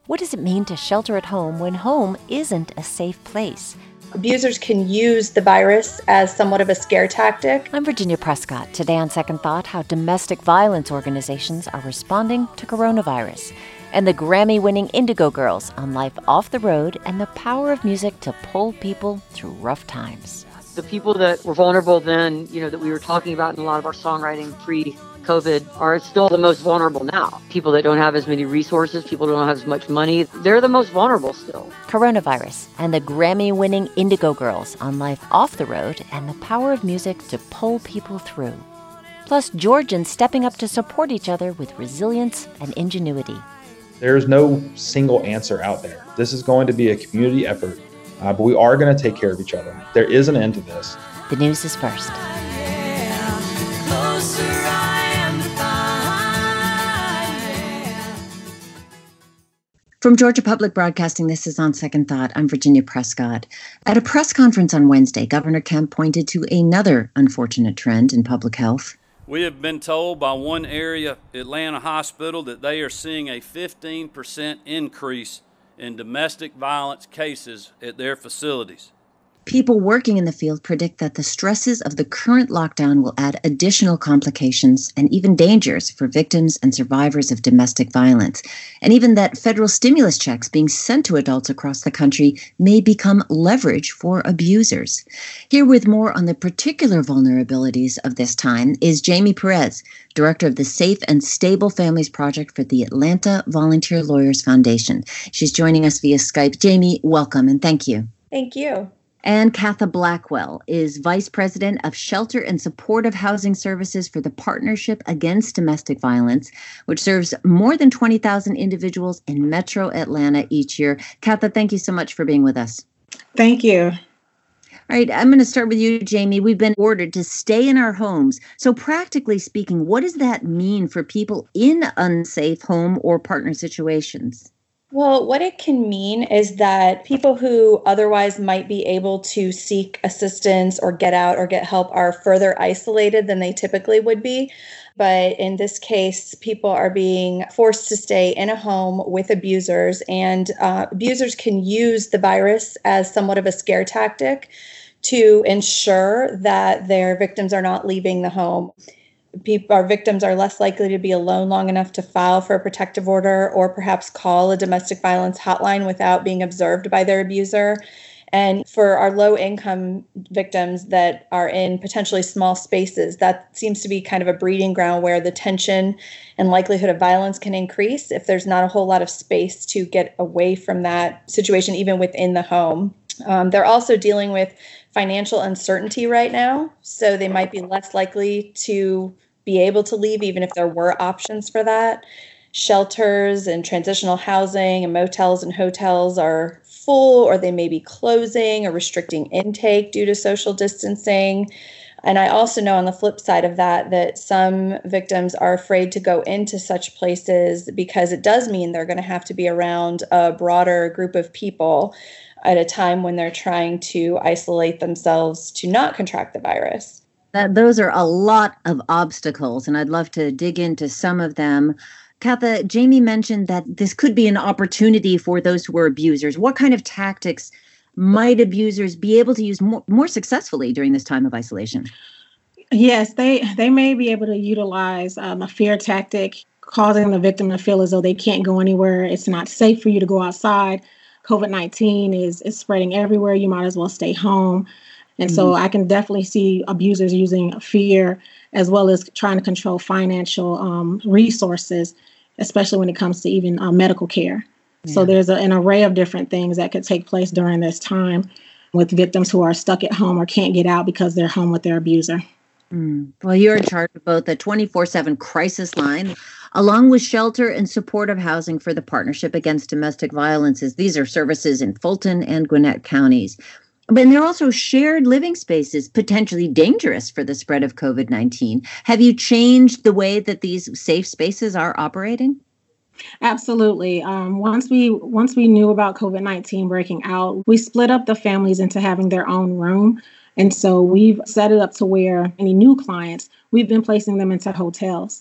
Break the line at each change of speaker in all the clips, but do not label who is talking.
What does it mean to shelter at home when home isn't a safe place?
Abusers can use the virus as somewhat of a scare tactic.
I'm Virginia Prescott. Today on Second Thought, how domestic violence organizations are responding to coronavirus. And the Grammy-winning Indigo Girls on life off the road and the power of music to pull people through rough times.
The people that were vulnerable then, that we were talking about in a lot of our songwriting pre-COVID are still the most vulnerable now. People that don't have as many resources, people that don't have as much money, they're the most vulnerable still.
Coronavirus and the Grammy-winning Indigo Girls on life off the road and the power of music to pull people through. Plus, Georgians stepping up to support each other with resilience and ingenuity.
There's no single answer out there. This is going to be a community effort, but we are going to take care of each other. There is an end to this.
The news is first. From Georgia Public Broadcasting, this is On Second Thought. I'm Virginia Prescott. At a press conference on Wednesday, Governor Kemp pointed to another unfortunate trend in public health.
We have been told by one area Atlanta hospital that they are seeing a 15% increase in domestic violence cases at their facilities.
People working in the field predict that the stresses of the current lockdown will add additional complications and even dangers for victims and survivors of domestic violence, and even that federal stimulus checks being sent to adults across the country may become leverage for abusers. Here with more on the particular vulnerabilities of this time is Jamie Perez, director of the Safe and Stable Families Project for the Atlanta Volunteer Lawyers Foundation. She's joining us via Skype. Jamie, welcome and thank you.
Thank you.
And Katha Blackwell is Vice President of Shelter and Supportive Housing Services for the Partnership Against Domestic Violence, which serves more than 20,000 individuals in Metro Atlanta each year. Katha, thank you so much for being with us.
Thank you.
All right, I'm going to start with you, Jamie. We've been ordered to stay in our homes. So practically speaking, what does that mean for people in unsafe home or partner situations?
Well, what it can mean is that people who otherwise might be able to seek assistance or get out or get help are further isolated than they typically would be. But in this case, people are being forced to stay in a home with abusers, and abusers can use the virus as somewhat of a scare tactic to ensure that their victims are not leaving the home. Our victims are less likely to be alone long enough to file for a protective order or perhaps call a domestic violence hotline without being observed by their abuser. And for our low-income victims that are in potentially small spaces, that seems to be kind of a breeding ground where the tension and likelihood of violence can increase if there's not a whole lot of space to get away from that situation, even within the home. They're also dealing with financial uncertainty right now, so they might be less likely to be able to leave, even if there were options for that. Shelters and transitional housing and motels and hotels are full, or they may be closing or restricting intake due to social distancing. And I also know on the flip side of that some victims are afraid to go into such places because it does mean they're going to have to be around a broader group of people at a time when they're trying to isolate themselves to not contract the virus.
Those are a lot of obstacles, and I'd love to dig into some of them. Katha, Jamie mentioned that this could be an opportunity for those who are abusers. What kind of tactics might abusers be able to use more successfully during this time of isolation?
Yes, they may be able to utilize a fear tactic, causing the victim to feel as though they can't go anywhere. It's not safe for you to go outside. COVID-19 is spreading everywhere. You might as well stay home. And so I can definitely see abusers using fear as well as trying to control financial resources, especially when it comes to even medical care. Yeah. So there's an array of different things that could take place during this time with victims who are stuck at home or can't get out because they're home with their abuser.
Well, you're in charge of both the 24/7 crisis line, along with shelter and supportive housing for the Partnership Against Domestic Violences. These are services in Fulton and Gwinnett counties. But they're also shared living spaces, potentially dangerous for the spread of COVID-19. Have you changed the way that these safe spaces are operating?
Absolutely. Once we knew about COVID-19 breaking out, we split up the families into having their own room. And so we've set it up to where any new clients, we've been placing them into hotels.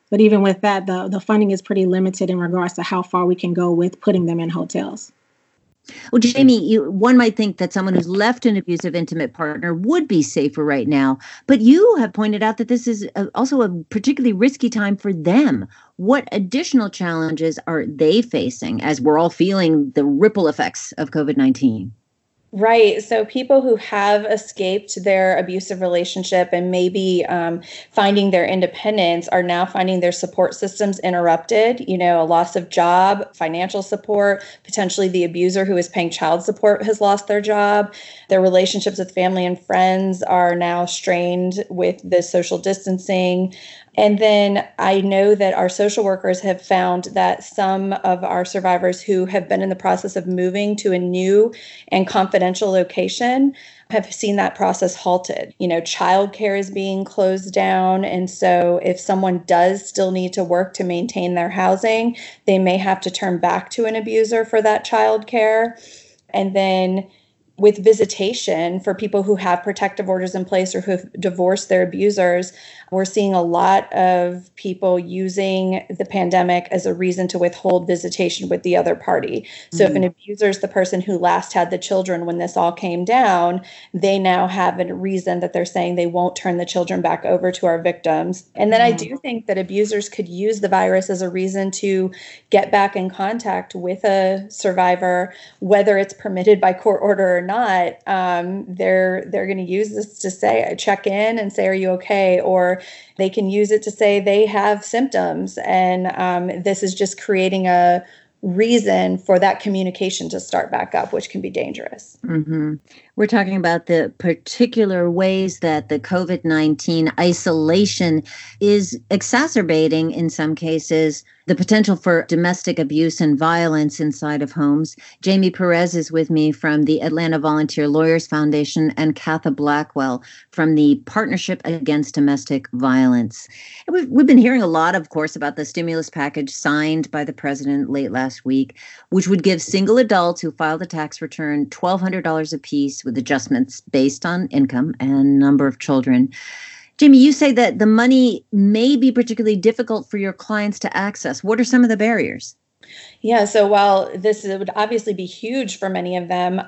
But even with that, the funding is pretty limited in regards to how far we can go with putting them in hotels.
Well, Jamie, one might think that someone who's left an abusive intimate partner would be safer right now. But you have pointed out that this is also a particularly risky time for them. What additional challenges are they facing as we're all feeling the ripple effects of COVID-19?
Right. So people who have escaped their abusive relationship and maybe finding their independence are now finding their support systems interrupted, a loss of job, financial support, potentially the abuser who is paying child support has lost their job. Their relationships with family and friends are now strained with the social distancing. And then I know that our social workers have found that some of our survivors who have been in the process of moving to a new and confidential location have seen that process halted. Childcare is being closed down. And so if someone does still need to work to maintain their housing, they may have to turn back to an abuser for that childcare. And then with visitation for people who have protective orders in place or who have divorced their abusers, we're seeing a lot of people using the pandemic as a reason to withhold visitation with the other party. So if an abuser is the person who last had the children when this all came down, they now have a reason that they're saying they won't turn the children back over to our victims. And then I do think that abusers could use the virus as a reason to get back in contact with a survivor, whether it's permitted by court order or not. They're going to use this to say, check in and say, are you okay? Or they can use it to say they have symptoms. And this is just creating a reason for that communication to start back up, which can be dangerous.
Mm-hmm. We're talking about the particular ways that the COVID-19 isolation is exacerbating, in some cases, the potential for domestic abuse and violence inside of homes. Jamie Perez is with me from the Atlanta Volunteer Lawyers Foundation and Katha Blackwell from the Partnership Against Domestic Violence. And we've been hearing a lot, of course, about the stimulus package signed by the president late last week, which would give single adults who filed a tax return $1,200 apiece with adjustments based on income and number of children. Jamie, you say that the money may be particularly difficult for your clients to access. What are some of the barriers?
Yeah, so while this would obviously be huge for many of them,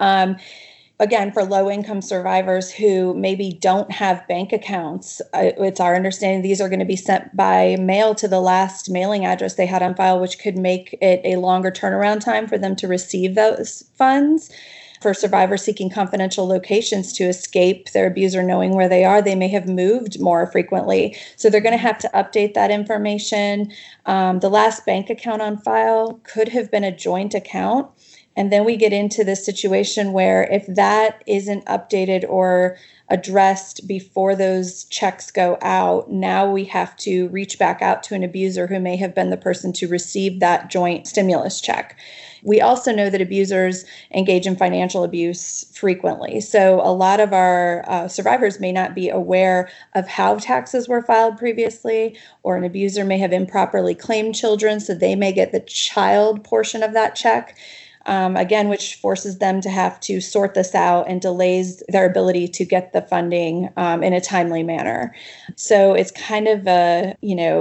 again, for low-income survivors who maybe don't have bank accounts, it's our understanding these are going to be sent by mail to the last mailing address they had on file, which could make it a longer turnaround time for them to receive those funds. For survivors seeking confidential locations to escape their abuser knowing where they are, they may have moved more frequently. So they're going to have to update that information. The last bank account on file could have been a joint account. And then we get into this situation where if that isn't updated or addressed before those checks go out, now we have to reach back out to an abuser who may have been the person to receive that joint stimulus check. We also know that abusers engage in financial abuse frequently. So a lot of our survivors may not be aware of how taxes were filed previously, or an abuser may have improperly claimed children, so they may get the child portion of that check. Again, which forces them to have to sort this out and delays their ability to get the funding in a timely manner. So it's kind of a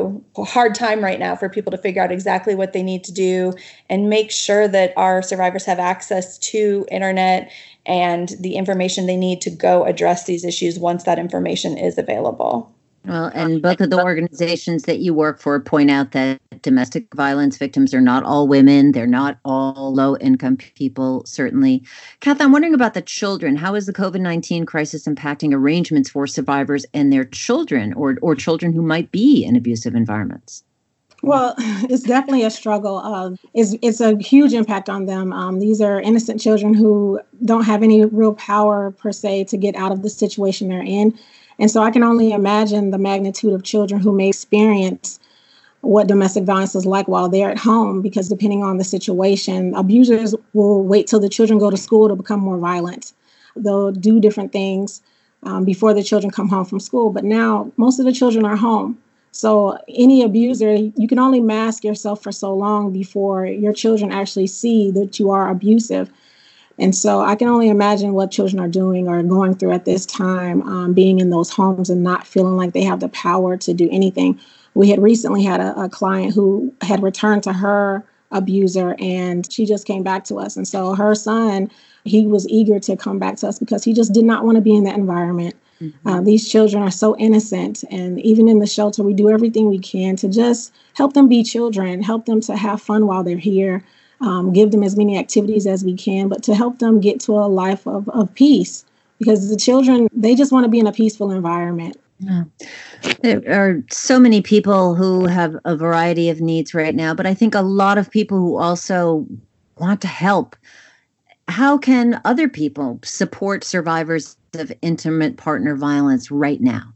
hard time right now for people to figure out exactly what they need to do and make sure that our survivors have access to internet and the information they need to go address these issues once that information is available.
Well, and both of the organizations that you work for point out that domestic violence victims are not all women. They're not all low-income people, certainly. Katha, I'm wondering about the children. How is the COVID-19 crisis impacting arrangements for survivors and their children or children who might be in abusive environments?
Well, it's definitely a struggle. It's a huge impact on them. These are innocent children who don't have any real power, per se, to get out of the situation they're in. And so I can only imagine the magnitude of children who may experience what domestic violence is like while they're at home, because depending on the situation, abusers will wait till the children go to school to become more violent. They'll do different things before the children come home from school. But now most of the children are home. So any abuser, you can only mask yourself for so long before your children actually see that you are abusive. And so I can only imagine what children are doing or going through at this time, being in those homes and not feeling like they have the power to do anything. We had recently had a client who had returned to her abuser, and she just came back to us. And so her son, he was eager to come back to us because he just did not want to be in that environment. Mm-hmm. These children are so innocent. And even in the shelter, we do everything we can to just help them be children, help them to have fun while they're here, give them as many activities as we can, but to help them get to a life of peace. Because the children, they just want to be in a peaceful environment.
Yeah. There are so many people who have a variety of needs right now, but I think a lot of people who also want to help. How can other people support survivors of intimate partner violence right now?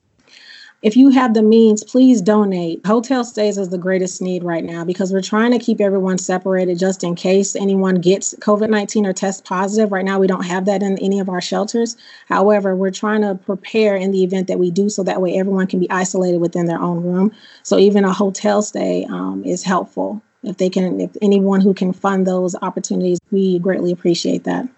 If you have the means, please donate. Hotel stays is the greatest need right now because we're trying to keep everyone separated just in case anyone gets COVID-19 or tests positive. Right now, we don't have that in any of our shelters. However, we're trying to prepare in the event that we do so that way everyone can be isolated within their own room. So even a hotel stay is helpful. If anyone who can fund those opportunities, we greatly appreciate that.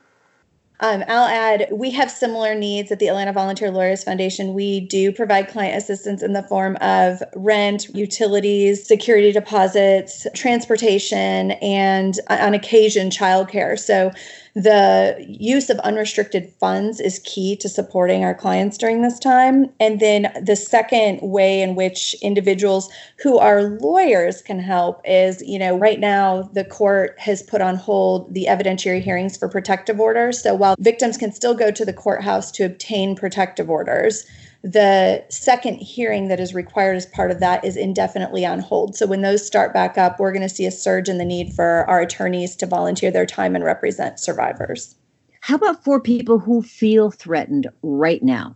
I'll add, we have similar needs at the Atlanta Volunteer Lawyers Foundation. We do provide client assistance in the form of rent, utilities, security deposits, transportation, and on occasion, childcare. So the use of unrestricted funds is key to supporting our clients during this time. And then the second way in which individuals who are lawyers can help is, right now the court has put on hold the evidentiary hearings for protective orders. So while victims can still go to the courthouse to obtain protective orders, the second hearing that is required as part of that is indefinitely on hold. So when those start back up, we're going to see a surge in the need for our attorneys to volunteer their time and represent survivors.
How about for people who feel threatened right now?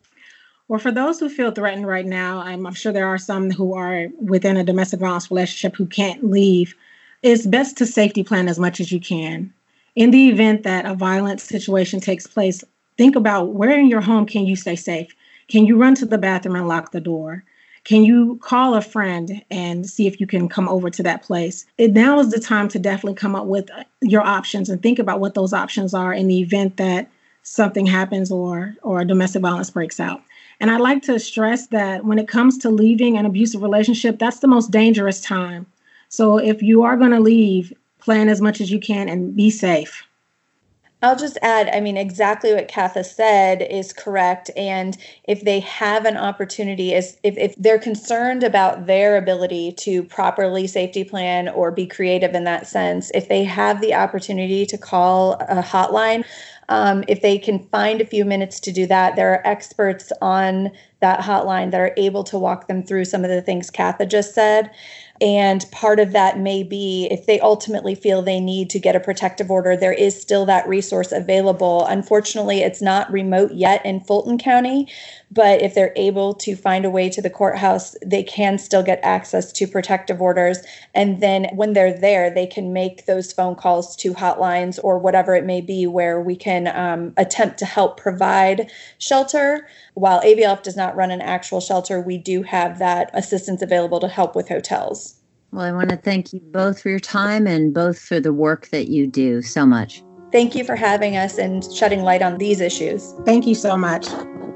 Well, for those who feel threatened right now, I'm sure there are some who are within a domestic violence relationship who can't leave. It's best to safety plan as much as you can. In the event that a violent situation takes place, think about where in your home can you stay safe? Can you run to the bathroom and lock the door? Can you call a friend and see if you can come over to that place? Now is the time to definitely come up with your options and think about what those options are in the event that something happens or domestic violence breaks out. And I'd like to stress that when it comes to leaving an abusive relationship, that's the most dangerous time. So if you are going to leave, plan as much as you can and be safe.
I'll just add, exactly what Katha said is correct. And if they have an opportunity, if they're concerned about their ability to properly safety plan or be creative in that sense, if they have the opportunity to call a hotline, if they can find a few minutes to do that, there are experts on that hotline that are able to walk them through some of the things Katha just said. And part of that may be if they ultimately feel they need to get a protective order, there is still that resource available. Unfortunately, it's not remote yet in Fulton County, but if they're able to find a way to the courthouse, they can still get access to protective orders. And then when they're there, they can make those phone calls to hotlines or whatever it may be where we can attempt to help provide shelter. While AVLF does not run an actual shelter, we do have that assistance available to help with hotels.
Well, I want to thank you both for your time and both for the work that you do so much.
Thank you for having us and shedding light on these issues.
Thank you so much.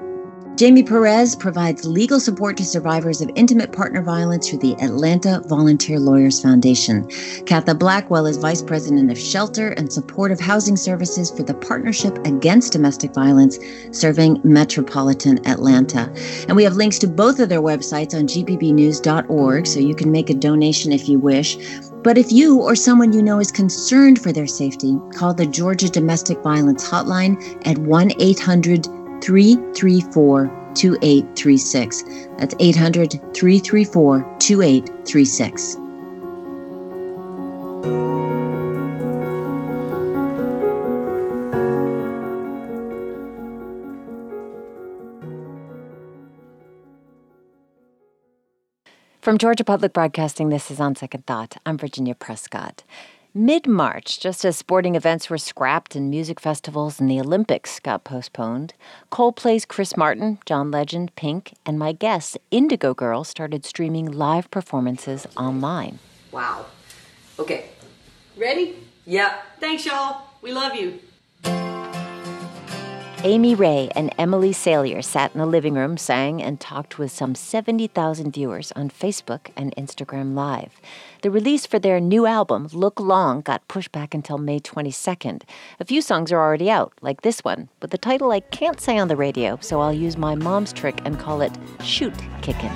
Jamie Perez provides legal support to survivors of intimate partner violence through the Atlanta Volunteer Lawyers Foundation. Katha Blackwell is Vice President of Shelter and Supportive Housing Services for the Partnership Against Domestic Violence, serving metropolitan Atlanta. And we have links to both of their websites on gpbnews.org, so you can make a donation if you wish. But if you or someone you know is concerned for their safety, call the Georgia Domestic Violence Hotline at 1-800-334-2836. That's 800-334-2836.
From Georgia Public Broadcasting, this is On Second Thought. I'm Virginia Prescott. Mid-March, just as sporting events were scrapped and music festivals and the Olympics got postponed, Coldplay's Chris Martin, John Legend, Pink, and my guests, Indigo Girl, started streaming live performances online.
Wow. Okay. Ready? Yeah. Thanks, y'all. We love you.
Amy Ray and Emily Salier sat in the living room, sang, and talked with some 70,000 viewers on Facebook and Instagram Live. The release for their new album, Look Long, got pushed back until May 22nd. A few songs are already out, like this one, with the title I can't say on the radio, so I'll use my mom's trick and call it Shoot Kickin'.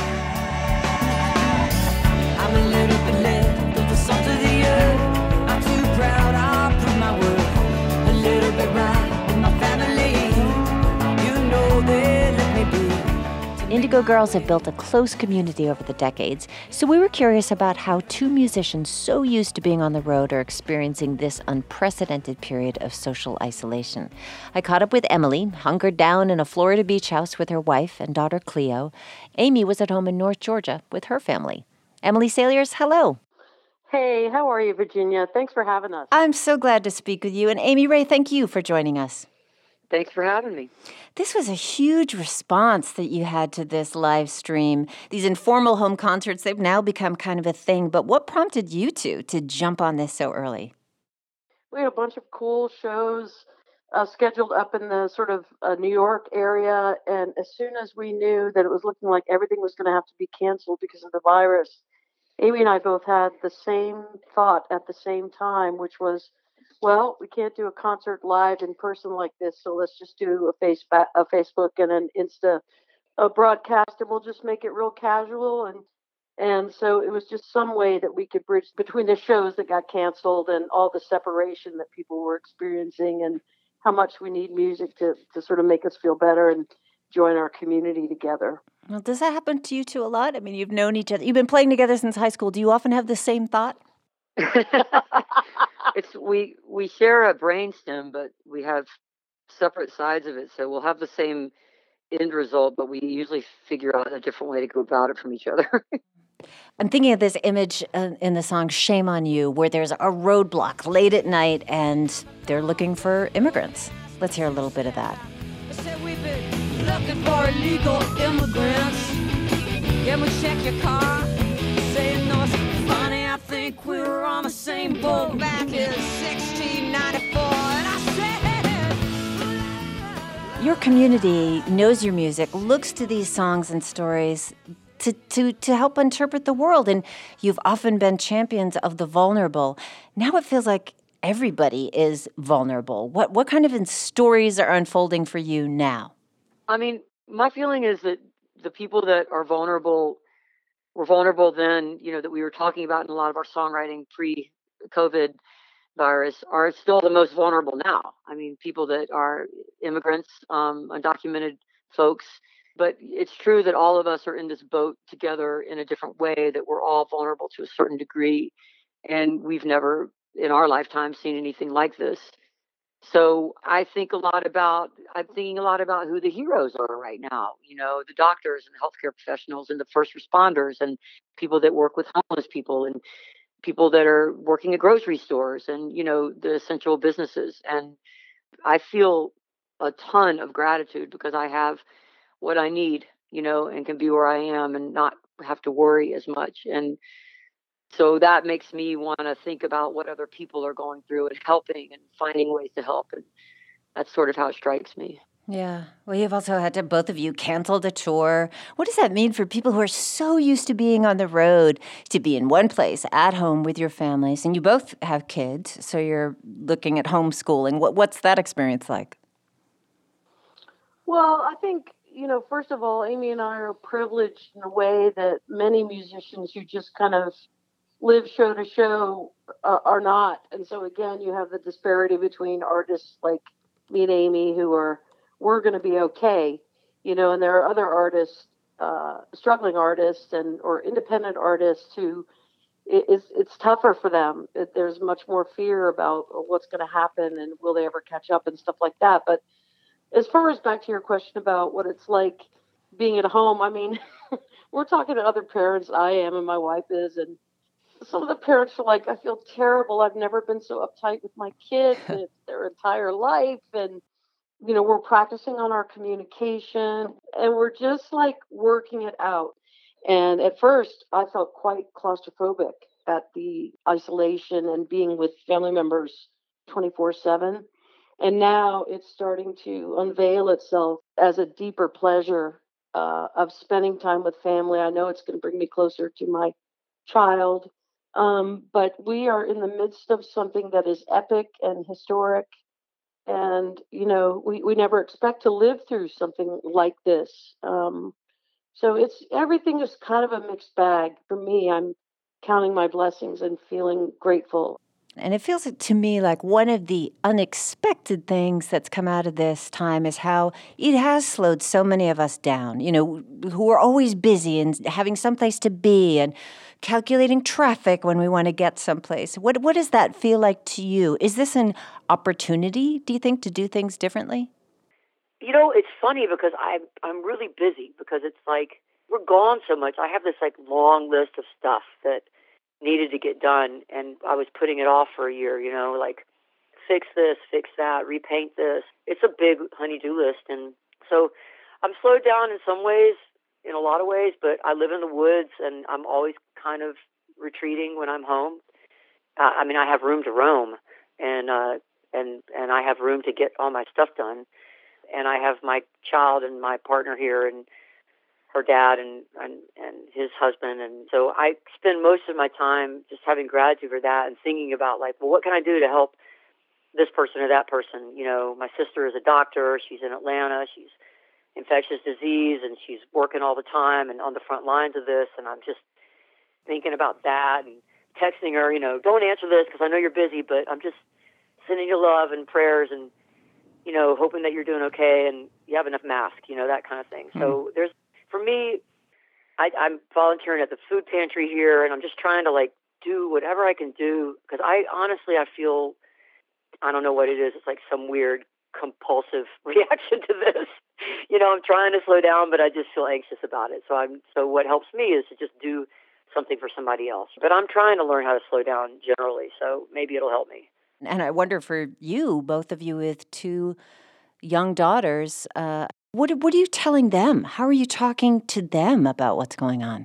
I'm a little bit left of the salt of the earth. I'm too proud, I'll prove my worth. A little bit right with my family. You know they let me be.
Indigo Girls have built a close community over the decades, so we were curious about how two musicians so used to being on the road are experiencing this unprecedented period of social isolation. I caught up with Emily, hunkered down in a Florida beach house with her wife and daughter Cleo. Amy was at home in North Georgia with her family. Emily Saliers, hello.
Hey, how are you, Virginia? Thanks for having us.
I'm so glad to speak with you. And Amy Ray, thank you for joining us.
Thanks for having me.
This was a huge response that you had to this live stream. These informal home concerts, they've now become kind of a thing. But what prompted you to jump on this so early?
We had a bunch of cool shows scheduled up in the sort of New York area. And as soon as we knew that it was looking like everything was going to have to be canceled because of the virus, Amy and I both had the same thought at the same time, which was, well, we can't do a concert live in person like this, so let's just do a Facebook and an Insta broadcast, and we'll just make it real casual. And so it was just some way that we could bridge between the shows that got canceled and all the separation that people were experiencing, and how much we need music to sort of make us feel better and join our community together.
Well, does that happen to you two a lot? I mean, you've known each other. You've been playing together since high school. Do you often have the same thought?
We share a brainstem, but we have separate sides of it. So we'll have the same end result, but we usually figure out a different way to go about it from each other.
I'm thinking of this image in the song Shame on You, where there's a roadblock late at night and they're looking for immigrants. Let's hear a little bit of that.
I said we've been looking for illegal immigrants. Can we check your car? Saying no, it's funny, I think we were on the same boat back in 1694. And I said,
your community knows your music, looks to these songs and stories to help interpret the world. And you've often been champions of the vulnerable. Now it feels like everybody is vulnerable. What kind of stories are unfolding for you now?
I mean, my feeling is that the people that are vulnerable were vulnerable then, that we were talking about in a lot of our songwriting pre-COVID virus are still the most vulnerable now. I mean, people that are immigrants, undocumented folks. But it's true that all of us are in this boat together in a different way, that we're all vulnerable to a certain degree. And we've never in our lifetime seen anything like this. So I'm thinking a lot about who the heroes are right now, the doctors and the healthcare professionals and the first responders and people that work with homeless people and people that are working at grocery stores and, the essential businesses. And I feel a ton of gratitude because I have what I need, and can be where I am and not have to worry as much. And so that makes me want to think about what other people are going through and helping and finding ways to help. And that's sort of how it strikes me.
Yeah. Well, you've also had to, both of you, cancel the tour. What does that mean for people who are so used to being on the road to be in one place at home with your families? And you both have kids, so you're looking at homeschooling. What's that experience like?
Well, I think, first of all, Amy and I are privileged in a way that many musicians who just kind of live show to show are not. And so, again, you have the disparity between artists like me and Amy who we're going to be okay, and there are other artists, struggling artists or independent artists who it's tougher for them. There's much more fear about what's going to happen and will they ever catch up and stuff like that. But as far as back to your question about what it's like being at home, I mean, we're talking to other parents. I am, and my wife is, and some of the parents are like, I feel terrible. I've never been so uptight with my kids their entire life. And, we're practicing on our communication and we're just like working it out. And at first I felt quite claustrophobic at the isolation and being with family members 24/7. And now it's starting to unveil itself as a deeper pleasure of spending time with family. I know it's going to bring me closer to my child. But we are in the midst of something that is epic and historic. And, we never expect to live through something like this. So everything is kind of a mixed bag. For me, I'm counting my blessings and feeling grateful.
And it feels to me like one of the unexpected things that's come out of this time is how it has slowed so many of us down, who are always busy and having someplace to be and calculating traffic when we want to get someplace. What does that feel like to you? Is this an opportunity, do you think, to do things differently?
It's funny because I'm really busy because it's like we're gone so much. I have this long list of stuff that needed to get done, and I was putting it off for a year, like fix this, fix that, repaint this. It's a big honey-do list, and so I'm slowed down in some ways, in a lot of ways, but I live in the woods, and I'm always kind of retreating when I'm home. I have room to roam, and I have room to get all my stuff done, and I have my child and my partner here, and her dad and his husband. And so I spend most of my time just having gratitude for that and thinking about what can I do to help this person or that person? My sister is a doctor. She's in Atlanta. She's infectious disease, and she's working all the time and on the front lines of this. And I'm just thinking about that and texting her, don't answer this because I know you're busy, but I'm just sending you love and prayers and, hoping that you're doing okay and you have enough masks, that kind of thing. So for me, I'm volunteering at the food pantry here, and I'm just trying to do whatever I can do because I feel, I don't know what it is. It's like some weird compulsive reaction to this. I'm trying to slow down, but I just feel anxious about it. So what helps me is to just do something for somebody else. But I'm trying to learn how to slow down generally, so maybe it'll help me.
And I wonder for you, both of you with two young daughters, what are you telling them? How are you talking to them about what's going on?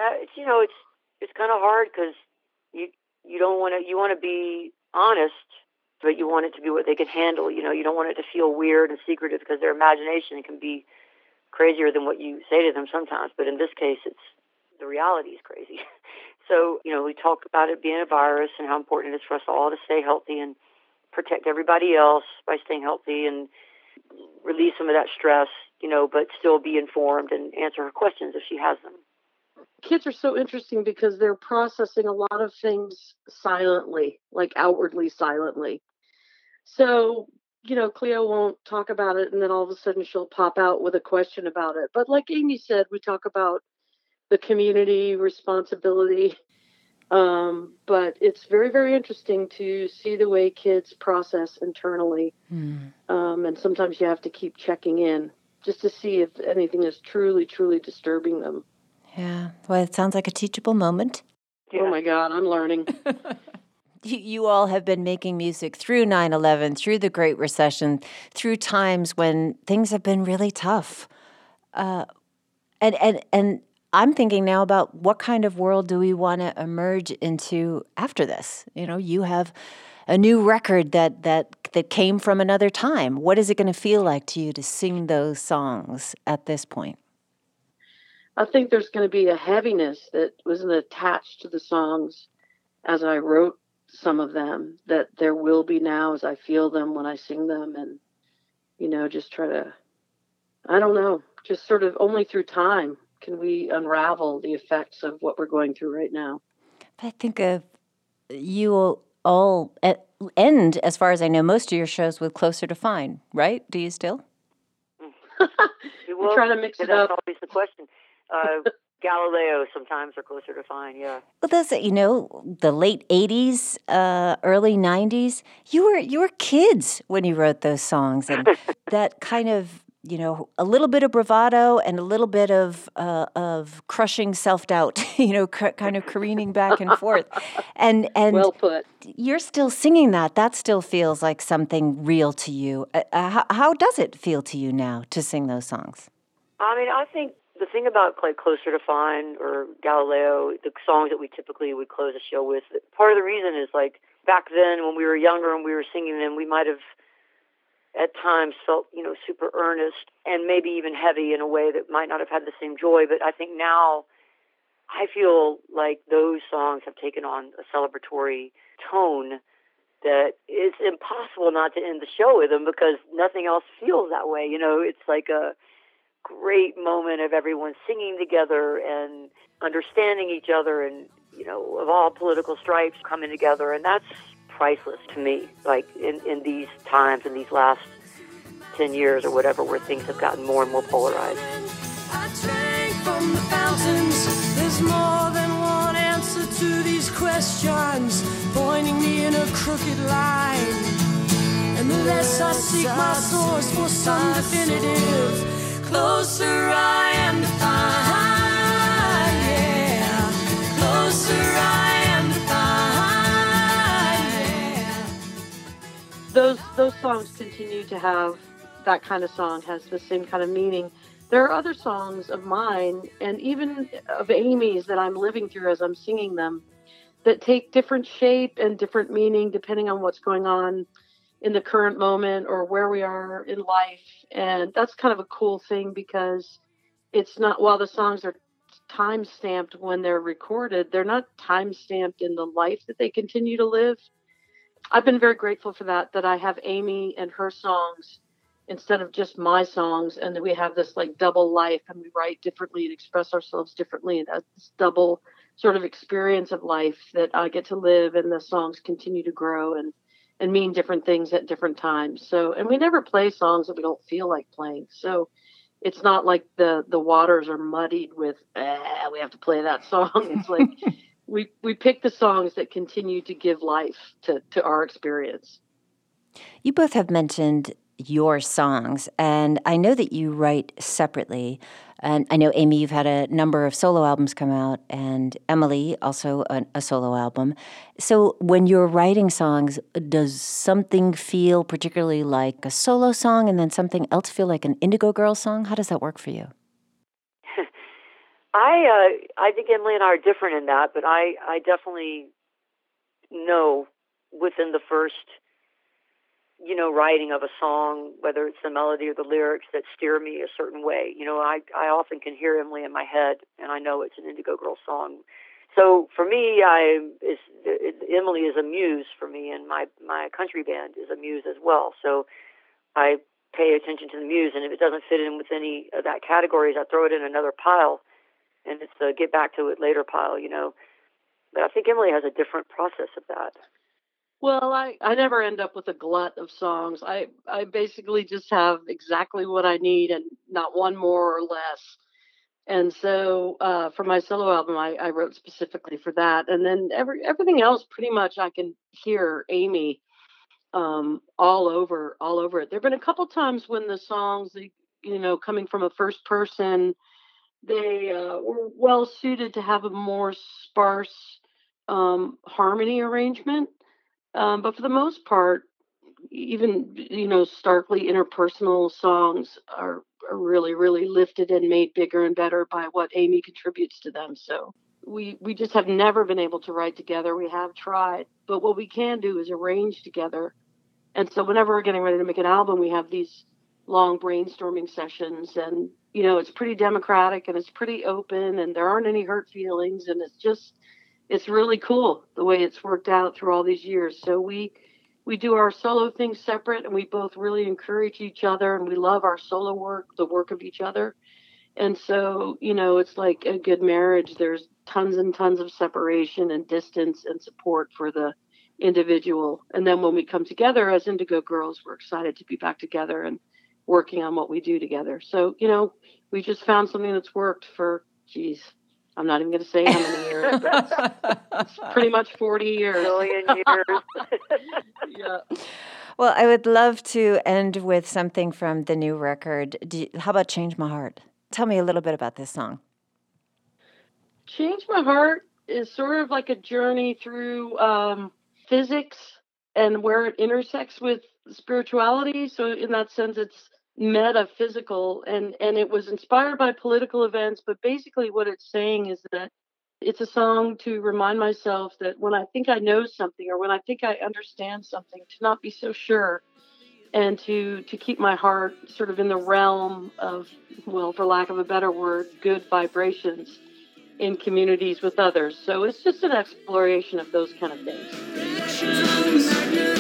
It's kind of hard because you don't want to. You want to be honest, but you want it to be what they can handle. You don't want it to feel weird and secretive because their imagination can be crazier than what you say to them sometimes. But in this case, the reality is crazy. So we talk about it being a virus and how important it is for us all to stay healthy and protect everybody else by staying healthy and release some of that stress, but still be informed and answer her questions if she has them.
Kids are so interesting because they're processing a lot of things silently, outwardly silently. So, Cleo won't talk about it, and then all of a sudden she'll pop out with a question about it. But like Amy said, we talk about the community responsibility. But it's very, very interesting to see the way kids process internally. And sometimes you have to keep checking in just to see if anything is truly, truly disturbing them.
Yeah. Well, it sounds like a teachable moment.
Yeah. Oh, my God, I'm learning.
You all have been making music through 9/11, through the Great Recession, through times when things have been really tough. And I'm thinking now about what kind of world do we want to emerge into after this? You have a new record that came from another time. What is it going to feel like to you to sing those songs at this point?
I think there's going to be a heaviness that wasn't attached to the songs as I wrote some of them, that there will be now as I feel them when I sing them, and, just try to, I don't know, just sort of only through time can we unravel the effects of what we're going through right now.
I think you all end, as far as I know, most of your shows with Closer to Fine, right? Do you still?
We try to mix it up.
That's always the question. Galileo sometimes are Closer to Fine, yeah.
Well, that's the late 80s, early 90s. You were kids when you wrote those songs, and that kind of a little bit of bravado and a little bit of crushing self-doubt, kind of careening back and forth. And
well put.
You're still singing that. That still feels like something real to you. How does it feel to you now to sing those songs?
I think the thing about Closer to Fine or Galileo, the songs that we typically would close a show with, part of the reason is back then when we were younger and we were singing them, we might have at times felt, super earnest and maybe even heavy in a way that might not have had the same joy. But I think now I feel like those songs have taken on a celebratory tone that it's impossible not to end the show with them because nothing else feels that way. It's like a great moment of everyone singing together and understanding each other and, of all political stripes coming together. And that's priceless to me, like in these times, in these last 10 years or whatever, where things have gotten more and more polarized.
I drank from the fountains. There's more than one answer to these questions, pointing me in a crooked line. And the less I seek my source for some definitive, closer I am to find, yeah. Closer I am to find, yeah.
Those songs continue to have, that kind of song has the same kind of meaning. There are other songs of mine and even of Amy's that I'm living through as I'm singing them that take different shape and different meaning depending on what's going on in the current moment or where we are in life. And that's kind of a cool thing because it's not, while the songs are time stamped when they're recorded, they're not time stamped in the life that they continue to live. I've been very grateful for that I have Amy and her songs instead of just my songs, and that we have this like double life and we write differently and express ourselves differently, and that's this double sort of experience of life that I get to live, and the songs continue to grow and mean different things at different times. So, and we never play songs that we don't feel like playing. So it's not like the waters are muddied with, we have to play that song. It's like we pick the songs that continue to give life to our experience.
You both have mentioned your songs, and I know that you write separately. And I know, Amy, you've had a number of solo albums come out, and Emily, also a solo album. So when you're writing songs, does something feel particularly like a solo song and then something else feel like an Indigo Girls song? How does that work for you?
I think Emily and I are different in that, but I definitely know within the first writing of a song, whether it's the melody or the lyrics that steer me a certain way. I often can hear Emily in my head, and I know it's an Indigo Girls song. So for me, Emily is a muse for me, and my country band is a muse as well. So I pay attention to the muse, and if it doesn't fit in with any of that categories, I throw it in another pile, and it's a get back to it later pile, But I think Emily has a different process of that.
Well, I never end up with a glut of songs. I basically just have exactly what I need and not one more or less. And so for my solo album, I wrote specifically for that. And then everything else, pretty much I can hear Amy all over it. There have been a couple times when the songs, coming from a first person, they were well suited to have a more sparse harmony arrangement. But for the most part, even, starkly interpersonal songs are really, really lifted and made bigger and better by what Amy contributes to them. So we just have never been able to write together. We have tried, but what we can do is arrange together. And so whenever we're getting ready to make an album, we have these long brainstorming sessions, and, it's pretty democratic and it's pretty open, and there aren't any hurt feelings. And it's really cool the way it's worked out through all these years. So we do our solo things separate, and we both really encourage each other, and we love our solo work, the work of each other. And so, it's like a good marriage. There's tons and tons of separation and distance and support for the individual. And then when we come together as Indigo Girls, we're excited to be back together and working on what we do together. So, we just found something that's worked for, I'm not even going to say how many years, but it's pretty much 40 years.
Million years.
Yeah.
Well, I would love to end with something from the new record. How about Change My Heart? Tell me a little bit about this song.
Change My Heart is sort of like a journey through physics and where it intersects with spirituality. So in that sense, it's metaphysical, and it was inspired by political events. But basically what it's saying is that it's a song to remind myself that when I think I know something, or when I think I understand something, to not be so sure, and to keep my heart sort of in the realm of, well, for lack of a better word, good vibrations in communities with others. So it's just an exploration of those kind of things.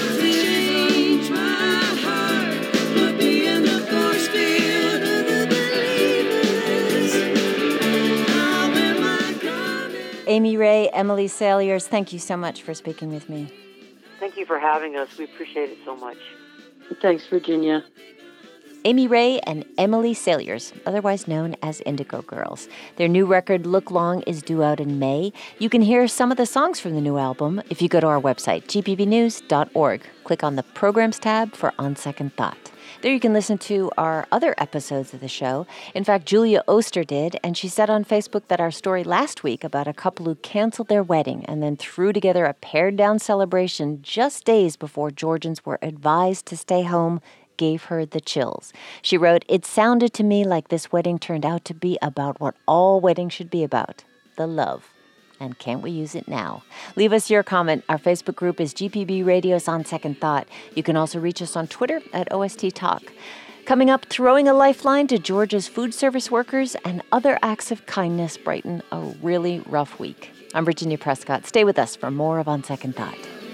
Amy Ray, Emily Saliers, thank you so much for speaking with me.
Thank you for having us. We appreciate it so much.
Thanks, Virginia.
Amy Ray and Emily Saliers, otherwise known as Indigo Girls. Their new record, Look Long, is due out in May. You can hear some of the songs from the new album if you go to our website, gpbnews.org. Click on the Programs tab for On Second Thought. There you can listen to our other episodes of the show. In fact, Julia Oster did, and she said on Facebook that our story last week about a couple who canceled their wedding and then threw together a pared-down celebration just days before Georgians were advised to stay home gave her the chills. She wrote, "It sounded to me like this wedding turned out to be about what all weddings should be about, the love. And can't we use it now?" Leave us your comment. Our Facebook group is GPB Radio's On Second Thought. You can also reach us on Twitter at OST Talk. Coming up, throwing a lifeline to Georgia's food service workers and other acts of kindness brighten a really rough week. I'm Virginia Prescott. Stay with us for more of On Second Thought.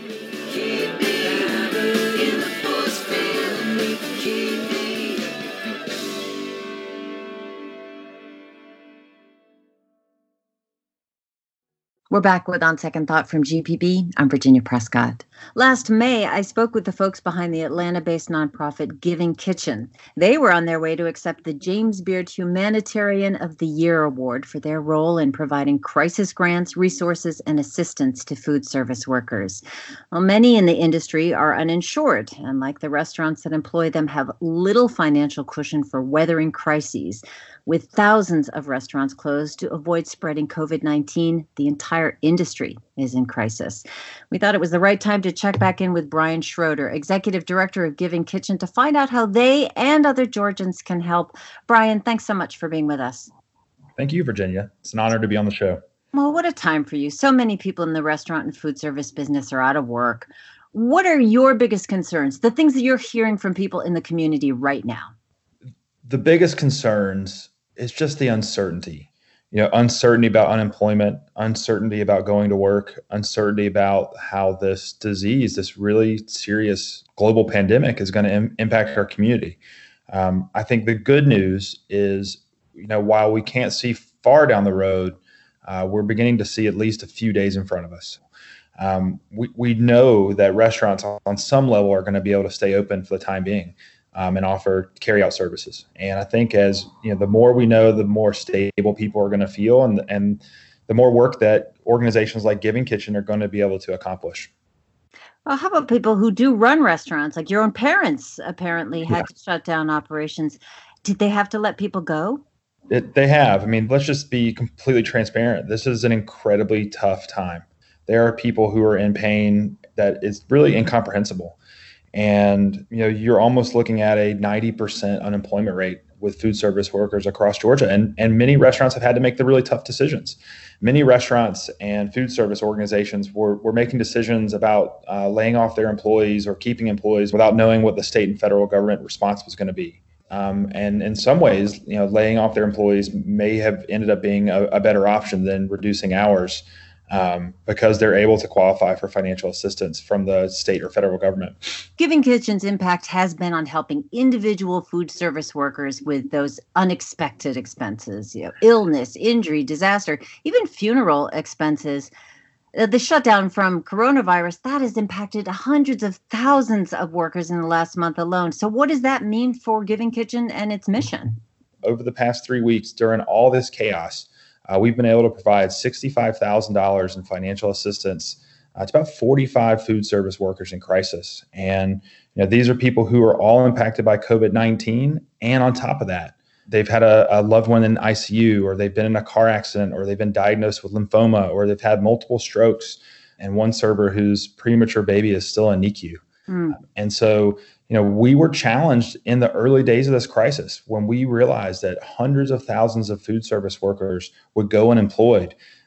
We're back with On Second Thought from GPB. I'm Virginia Prescott. Last May, I spoke with the folks behind the Atlanta-based nonprofit Giving Kitchen. They were on their way to accept the James Beard Humanitarian of the Year Award for their role in providing crisis grants, resources, and assistance to food service workers. Well, many in the industry are uninsured, and like the restaurants that employ them, have little financial cushion for weathering crises. With thousands of restaurants closed to avoid spreading COVID-19, the entire industry is in crisis. We thought it was the right time to check back in with Brian Schroeder, Executive Director of Giving Kitchen, to find out how they and other Georgians can help. Brian, thanks so much for being with us.
Thank you, Virginia. It's an honor to be on the show.
Well, what a time for you. So many people in the restaurant and food service business are out of work. What are your biggest concerns, the things that you're hearing from people in the community right now?
The biggest concerns is just the uncertainty. Uncertainty about unemployment, uncertainty about going to work, uncertainty about how this disease, this really serious global pandemic, is going to impact our community. I think the good news is, while we can't see far down the road, we're beginning to see at least a few days in front of us. We know that restaurants on some level are going to be able to stay open for the time being. And offer carry-out services. And I think as the more we know, the more stable people are going to feel, and the more work that organizations like Giving Kitchen are going to be able to accomplish.
Well, how about people who do run restaurants? Like your own parents apparently had to shut down operations. Did they have to let people go?
They have. I mean, let's just be completely transparent. This is an incredibly tough time. There are people who are in pain that is really incomprehensible. And, you're almost looking at a 90% unemployment rate with food service workers across Georgia. And many restaurants have had to make the really tough decisions. Many restaurants and food service organizations were making decisions about laying off their employees or keeping employees without knowing what the state and federal government response was going to be. And in some ways, laying off their employees may have ended up being a better option than reducing hours. Because they're able to qualify for financial assistance from the state or federal government.
Giving Kitchen's impact has been on helping individual food service workers with those unexpected expenses, illness, injury, disaster, even funeral expenses. The shutdown from coronavirus, that has impacted hundreds of thousands of workers in the last month alone. So what does that mean for Giving Kitchen and its mission?
Over the past 3 weeks, during all this chaos, we've been able to provide $65,000 in financial assistance to about 45 food service workers in crisis. And these are people who are all impacted by COVID-19. And on top of that, they've had a loved one in ICU, or they've been in a car accident, or they've been diagnosed with lymphoma, or they've had multiple strokes. And one server whose premature baby is still in NICU. And so, we were challenged in the early days of this crisis when we realized that hundreds of thousands of food service workers would go unemployed.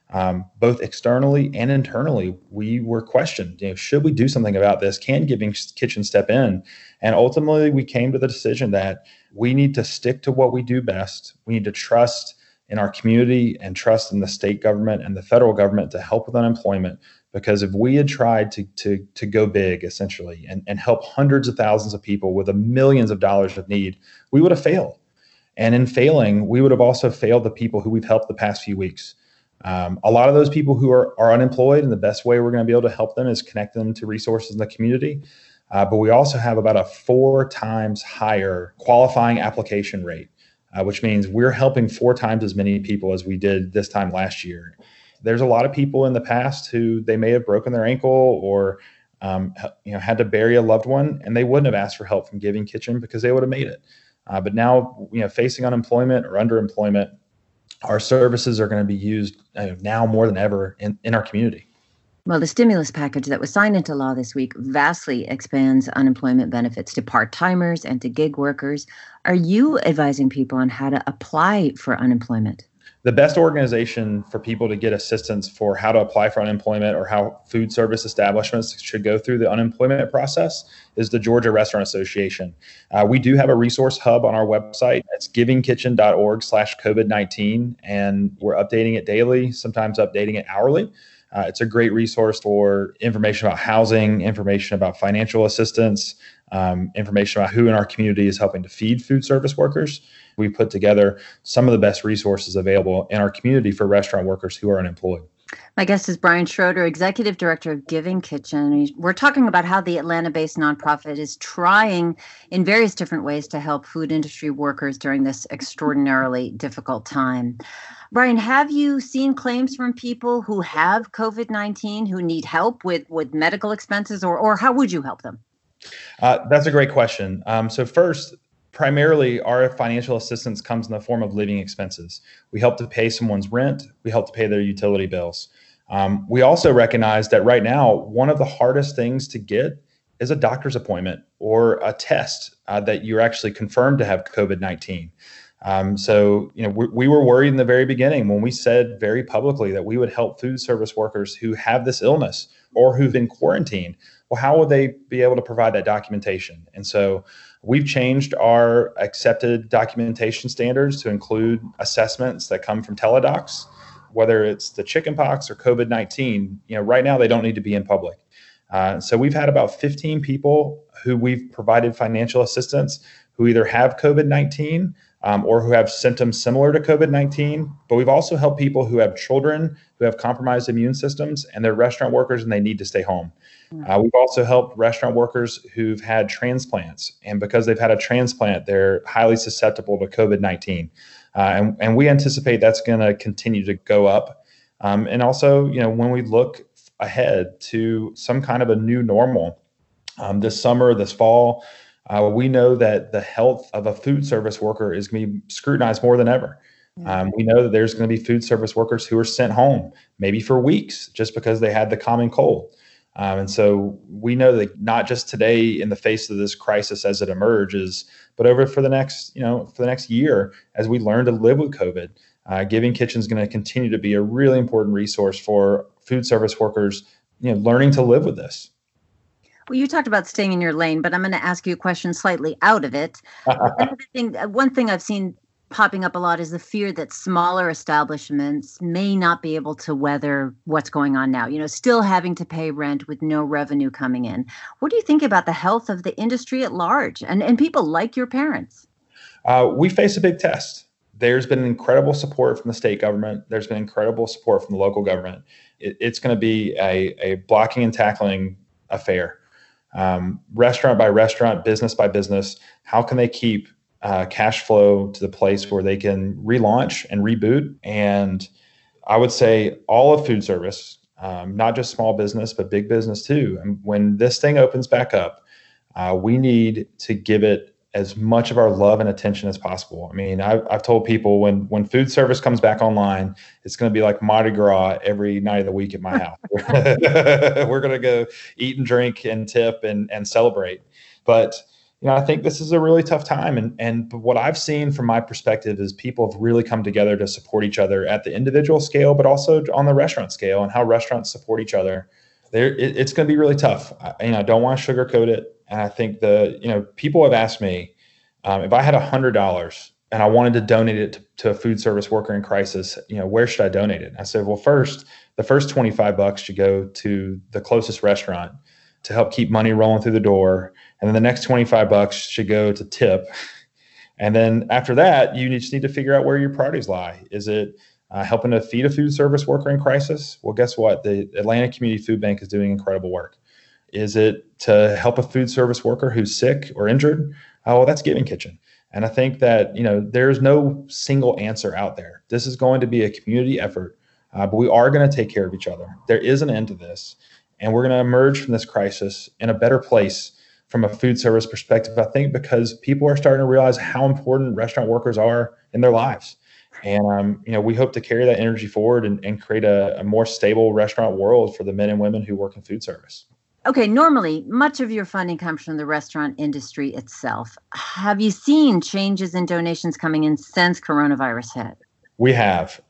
both externally and internally, we were questioned. Should we do something about this? Can Giving Kitchen step in? And ultimately, we came to the decision that we need to stick to what we do best. We need to trust in our community and trust in the state government and the federal government to help with unemployment. Because if we had tried to go big, essentially, and help hundreds of thousands of people with millions of dollars of need, we would have failed. And in failing, we would have also failed the people who we've helped the past few weeks. A lot of those people who are unemployed, and the best way we're going to be able to help them is connect them to resources in the community. But we also have about a 4 times higher qualifying application rate, which means we're helping 4 times as many people as we did this time last year. There's a lot of people in the past who they may have broken their ankle or had to bury a loved one, and they wouldn't have asked for help from Giving Kitchen because they would have made it. But now, facing unemployment or underemployment, our services are going to be used now more than ever in our community.
Well, the stimulus package that was signed into law this week vastly expands unemployment benefits to part-timers and to gig workers. Are you advising people on how to apply for unemployment?
The best organization for people to get assistance for how to apply for unemployment or how food service establishments should go through the unemployment process is the Georgia Restaurant Association. We do have a resource hub on our website. It's givingkitchen.org/COVID-19, and we're updating it daily, sometimes updating it hourly. It's a great resource for information about housing, information about financial assistance, information about who in our community is helping to feed food service workers. We put together some of the best resources available in our community for restaurant workers who are unemployed.
My guest is Brian Schroeder, Executive Director of Giving Kitchen. We're talking about how the Atlanta-based nonprofit is trying in various different ways to help food industry workers during this extraordinarily difficult time. Brian, have you seen claims from people who have COVID-19 who need help with medical expenses, or how would you help them?
That's a great question. So first, primarily, our financial assistance comes in the form of living expenses. We help to pay someone's rent. We help to pay their utility bills. We also recognize that right now, one of the hardest things to get is a doctor's appointment or a test that you're actually confirmed to have COVID-19. We were worried in the very beginning when we said very publicly that we would help food service workers who have this illness or who've been quarantined. Well, how would they be able to provide that documentation? And so we've changed our accepted documentation standards to include assessments that come from Teladocs, whether it's the chickenpox or COVID-19. Right now they don't need to be in public. So we've had about 15 people who we've provided financial assistance who either have COVID-19 or who have symptoms similar to COVID-19. But we've also helped people who have children who have compromised immune systems and they're restaurant workers and they need to stay home. We've also helped restaurant workers who've had transplants. And because they've had a transplant, they're highly susceptible to COVID-19. And we anticipate that's going to continue to go up. And also, when we look ahead to some kind of a new normal this summer, this fall, we know that the health of a food service worker is going to be scrutinized more than ever. We know that there's going to be food service workers who are sent home, maybe for weeks, just because they had the common cold. And so we know that not just today in the face of this crisis as it emerges, but for the next year, as we learn to live with COVID, Giving Kitchen is going to continue to be a really important resource for food service workers, learning to live with this.
Well, you talked about staying in your lane, but I'm going to ask you a question slightly out of it. One thing I've seen popping up a lot is the fear that smaller establishments may not be able to weather what's going on now, still having to pay rent with no revenue coming in. What do you think about the health of the industry at large and people like your parents?
We face a big test. There's been incredible support from the state government. There's been incredible support from the local government. It's going to be a blocking and tackling affair. Restaurant by restaurant, business by business, how can they keep cash flow to the place where they can relaunch and reboot? And I would say all of food service, not just small business, but big business too. And when this thing opens back up, we need to give it as much of our love and attention as possible. I mean, I've told people when food service comes back online, it's going to be like Mardi Gras every night of the week at my house. We're going to go eat and drink and tip and celebrate. But I think this is a really tough time. And what I've seen from my perspective is people have really come together to support each other at the individual scale, but also on the restaurant scale, and how restaurants support each other. It's going to be really tough. I don't want to sugarcoat it. And I think people have asked me if I had $100 and I wanted to donate it to a food service worker in crisis, where should I donate it? I said, well, the first $25 should go to the closest restaurant to help keep money rolling through the door. And then the next $25 should go to tip. And then after that, you just need to figure out where your priorities lie. Is it helping to feed a food service worker in crisis? Well, guess what? The Atlanta Community Food Bank is doing incredible work. Is it to help a food service worker who's sick or injured? Oh, well, that's Giving Kitchen. And I think that, there's no single answer out there. This is going to be a community effort, but we are going to take care of each other. There is an end to this, and we're going to emerge from this crisis in a better place from a food service perspective, I think, because people are starting to realize how important restaurant workers are in their lives. And, we hope to carry that energy forward and create a more stable restaurant world for the men and women who work in food service.
Okay, normally, much of your funding comes from the restaurant industry itself. Have you seen changes in donations coming in since coronavirus hit?
We have.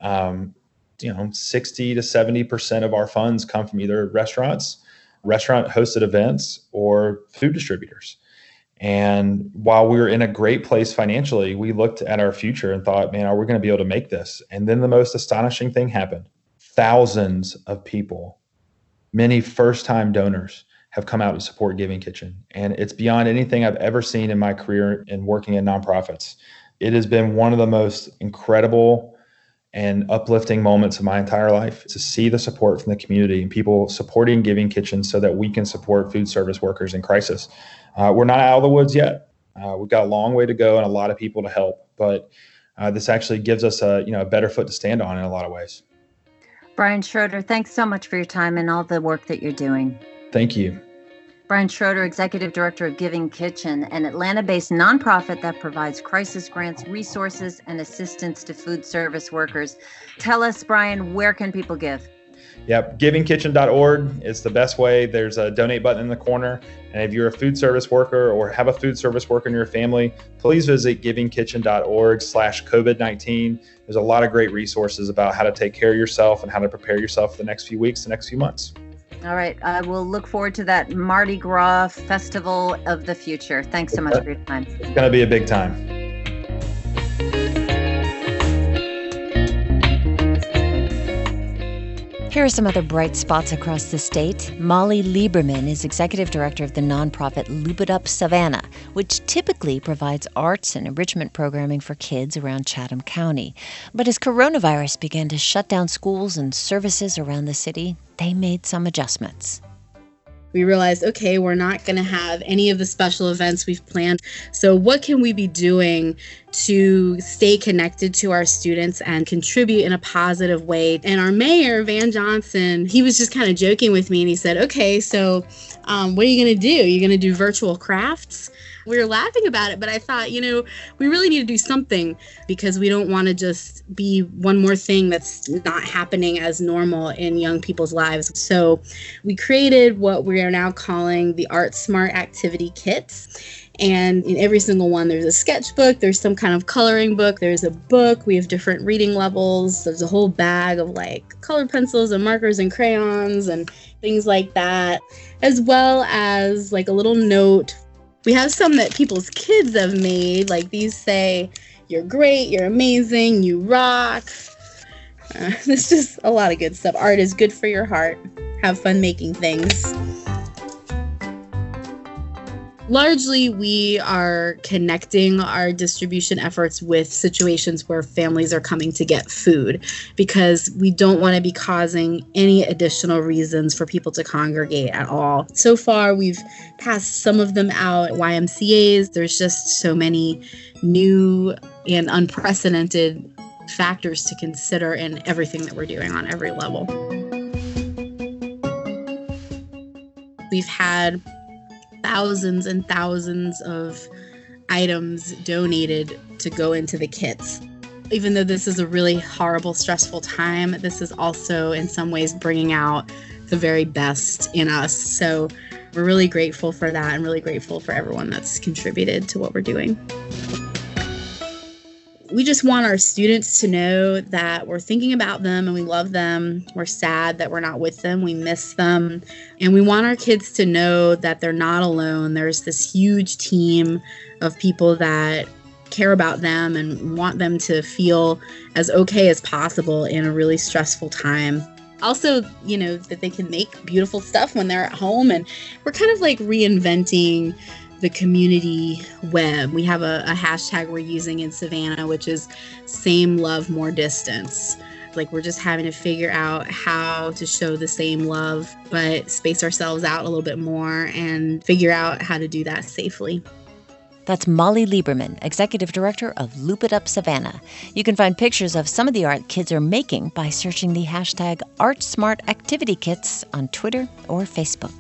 60 to 70% of our funds come from either restaurant-hosted events, or food distributors. And while we were in a great place financially, we looked at our future and thought, man, are we going to be able to make this? And then the most astonishing thing happened. Thousands of people, many first-time donors, have come out to support Giving Kitchen. And it's beyond anything I've ever seen in my career in working in nonprofits. It has been one of the most incredible and uplifting moments of my entire life to see the support from the community and people supporting Giving Kitchen so that we can support food service workers in crisis. We're not out of the woods yet. We've got a long way to go and a lot of people to help, but this actually gives us a better foot to stand on in a lot of ways.
Brian Schroeder, thanks so much for your time and all the work that you're doing.
Thank you.
Brian Schroeder, Executive Director of Giving Kitchen, an Atlanta-based nonprofit that provides crisis grants, resources, and assistance to food service workers. Tell us, Brian, where can people give?
Yep, givingkitchen.org is the best way. There's a donate button in the corner. And if you're a food service worker or have a food service worker in your family, please visit givingkitchen.org/COVID-19. There's a lot of great resources about how to take care of yourself and how to prepare yourself for the next few weeks, the next few months.
All right. I will look forward to that Mardi Gras festival of the future. Thanks so much for your time.
It's going to be a big time.
Here are some other bright spots across the state. Molly Lieberman is executive director of the nonprofit Loop It Up Savannah, which typically provides arts and enrichment programming for kids around Chatham County. But as coronavirus began to shut down schools and services around the city, they made some adjustments.
We realized, okay, we're not going to have any of the special events we've planned. So what can we be doing to stay connected to our students and contribute in a positive way? And our mayor, Van Johnson, he was just kind of joking with me and he said, okay, so what are you going to do? You're going to do virtual crafts? We were laughing about it, but I thought, we really need to do something because we don't want to just be one more thing that's not happening as normal in young people's lives. So we created what we are now calling the Art Smart Activity Kits. And in every single one, there's a sketchbook, there's some kind of coloring book, there's a book, we have different reading levels, there's a whole bag of colored pencils and markers and crayons and things like that, as well as a little note. We have some that people's kids have made, these say, you're great, you're amazing, you rock. It's just a lot of good stuff. Art is good for your heart. Have fun making things. Largely, we are connecting our distribution efforts with situations where families are coming to get food because we don't want to be causing any additional reasons for people to congregate at all. So far, we've passed some of them out at YMCAs. There's just so many new and unprecedented factors to consider in everything that we're doing on every level. We've had thousands and thousands of items donated to go into the kits. Even though this is a really horrible, stressful time, this is also in some ways bringing out the very best in us. So we're really grateful for that and really grateful for everyone that's contributed to what we're doing. We just want our students to know that we're thinking about them and we love them. We're sad that we're not with them. We miss them. And we want our kids to know that they're not alone. There's this huge team of people that care about them and want them to feel as okay as possible in a really stressful time. Also, that they can make beautiful stuff when they're at home. And we're kind of like reinventing the community web. We have a hashtag we're using in Savannah, which is same love, more distance. Like we're just having to figure out how to show the same love, but space ourselves out a little bit more and figure out how to do that safely.
That's Molly Lieberman, Executive Director of Loop It Up Savannah. You can find pictures of some of the art kids are making by searching the hashtag ArtSmartActivityKits on Twitter or Facebook.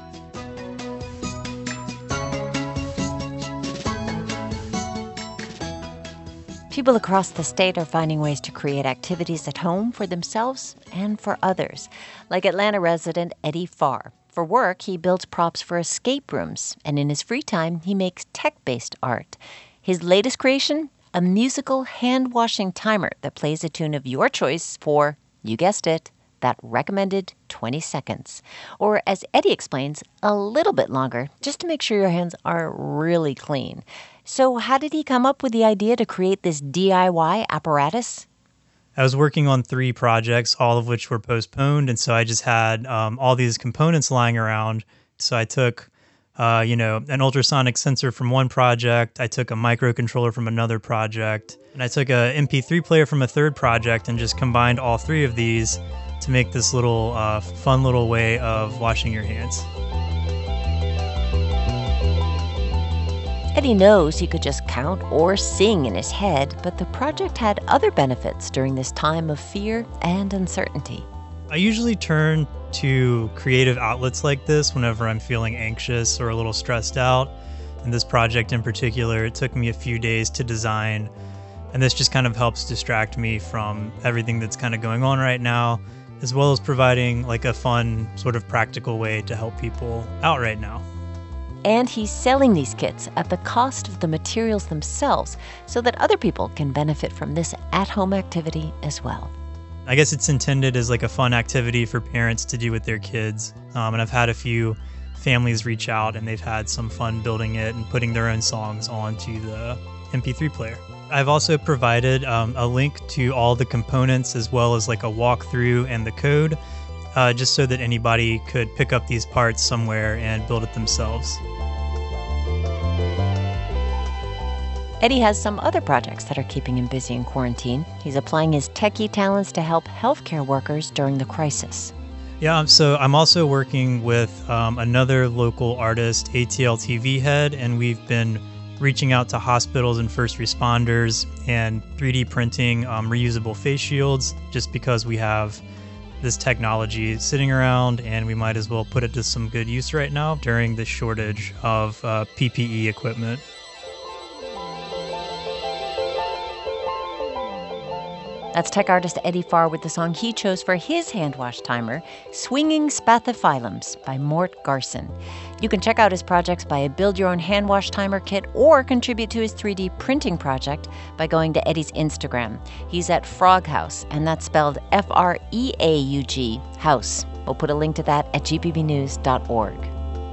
People across the state are finding ways to create activities at home for themselves and for others, like Atlanta resident Eddie Farr. For work, he builds props for escape rooms, and in his free time, he makes tech-based art. His latest creation? A musical hand-washing timer that plays a tune of your choice for, you guessed it, that recommended 20 seconds. Or, as Eddie explains, a little bit longer, just to make sure your hands are really clean. So how did he come up with the idea to create this DIY apparatus?
I was working on 3 projects, all of which were postponed, and so I just had all these components lying around. So I took, an ultrasonic sensor from one project, I took a microcontroller from another project, and I took a MP3 player from a third project and just combined all 3 of these to make this little fun little way of washing your hands.
Eddie knows he could just count or sing in his head, but the project had other benefits during this time of fear and uncertainty.
I usually turn to creative outlets like this whenever I'm feeling anxious or a little stressed out. And this project in particular, it took me a few days to design, and this just kind of helps distract me from everything that's kind of going on right now, as well as providing like a fun, sort of practical way to help people out right now.
And he's selling these kits at the cost of the materials themselves so that other people can benefit from this at-home activity as well.
I guess it's intended as like a fun activity for parents to do with their kids. And I've had a few families reach out and they've had some fun building it and putting their own songs onto the MP3 player. I've also provided a link to all the components as well as like a walkthrough and the code, just so that anybody could pick up these parts somewhere and build it themselves.
Eddie has some other projects that are keeping him busy in quarantine. He's applying his techie talents to help healthcare workers during the crisis.
Yeah, so I'm also working with another local artist, ATL TV Head, and we've been reaching out to hospitals and first responders and 3D printing reusable face shields, just because we have this technology sitting around and we might as well put it to some good use right now during the shortage of PPE equipment.
That's tech artist Eddie Farr with the song he chose for his hand wash timer, Swinging Spathiphyllums by Mort Garson. You can check out his projects by a Build Your Own Hand Wash Timer kit or contribute to his 3D printing project by going to Eddie's Instagram. He's at Frog House, and that's spelled F-R-E-A-U-G, House. We'll put a link to that at gpbnews.org.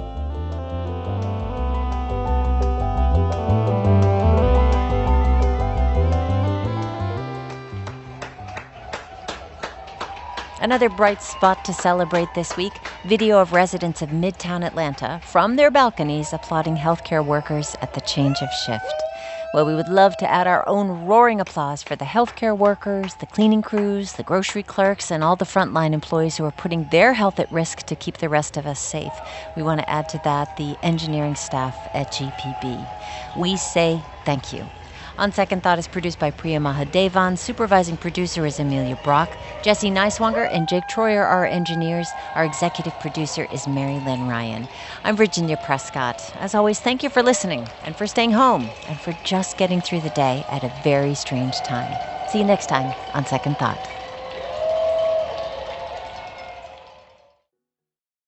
Another bright spot to celebrate this week, video of residents of Midtown Atlanta from their balconies applauding healthcare workers at the change of shift. Well, we would love to add our own roaring applause for the healthcare workers, the cleaning crews, the grocery clerks, and all the frontline employees who are putting their health at risk to keep the rest of us safe. We want to add to that the engineering staff at GPB. We say thank you. On Second Thought is produced by Priya Mahadevan. Supervising producer is Amelia Brock. Jesse Neiswanger and Jake Troyer are our engineers. Our executive producer is Mary Lynn Ryan. I'm Virginia Prescott. As always, thank you for listening and for staying home and for just getting through the day at a very strange time. See you next time on Second Thought.